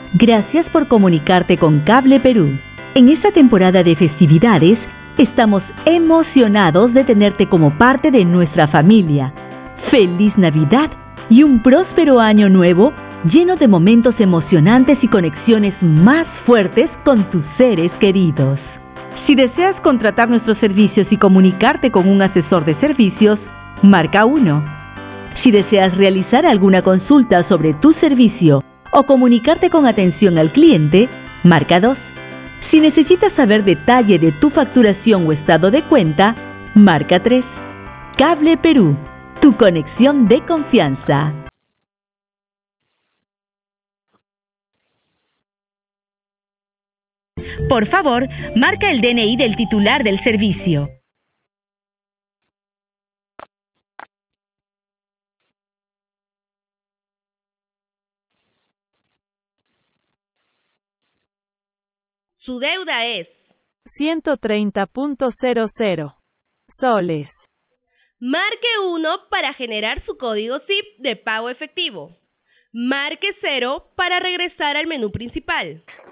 Gracias por comunicarte con Cable Perú. En esta temporada de festividades, estamos emocionados de tenerte como parte de nuestra familia. ¡Feliz Navidad y un próspero año nuevo lleno de momentos emocionantes y conexiones más fuertes con tus seres queridos! Si deseas contratar nuestros servicios y comunicarte con un asesor de servicios, marca 1. Si deseas realizar alguna consulta sobre tu servicio o comunicarte con atención al cliente, marca 2. Si necesitas saber detalle de tu facturación o estado de cuenta, marca 3. Cable Perú, tu conexión de confianza. Por favor, marca el DNI del titular del servicio. Su deuda es 130.00 soles. Marque 1 para generar su código SIP de pago efectivo. Marque 0 para regresar al menú principal.